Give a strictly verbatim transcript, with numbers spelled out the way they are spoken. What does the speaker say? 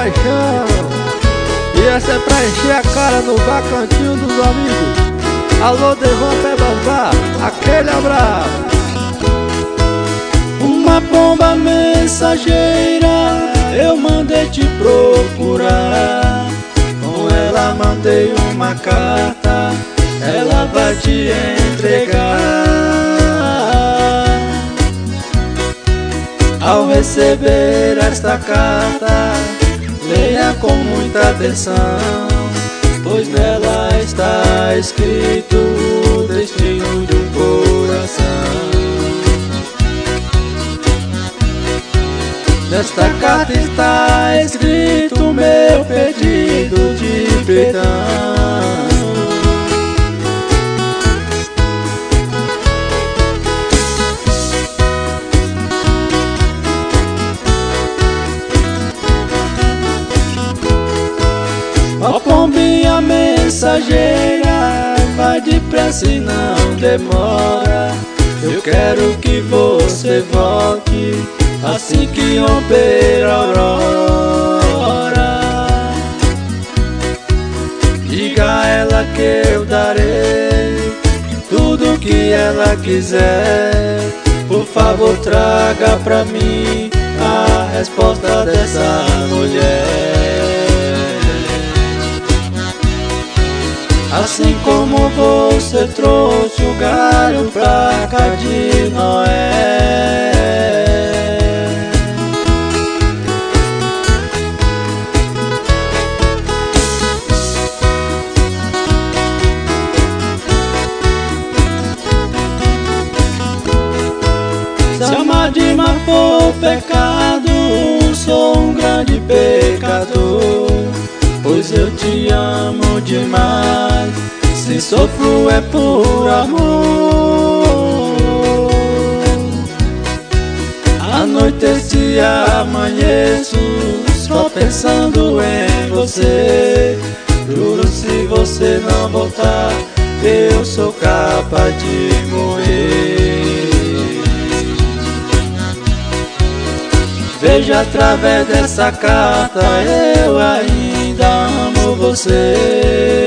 paixão. E essa é pra encher a cara no bacantinho dos amigos. Alô, Devan Pebasbar, aquele abraço. Uma pomba mensageira eu mandei te procurar. Com ela mandei uma carta, ela vai te entregar. Ao receber esta carta, leia com muita atenção, pois nela está escrito o destino do coração. Nesta carta está escrito o meu pedido de perdão. Ó pombinha mensageira, vai depressa e não demora. Eu quero que você volte assim que romper a aurora. Diga a ela que eu darei tudo que ela quiser. Por favor, traga pra mim a resposta dessa mulher. Assim como você trouxe o galho pra cá de Noé. Se amar demais for pecado, sou um grande pecador, pois eu te amo demais. Se sofro é por amor. Anoiteço e amanheço só pensando em você. Juro, se você não voltar, eu sou capaz de morrer. Veja, através dessa carta eu ainda amo você.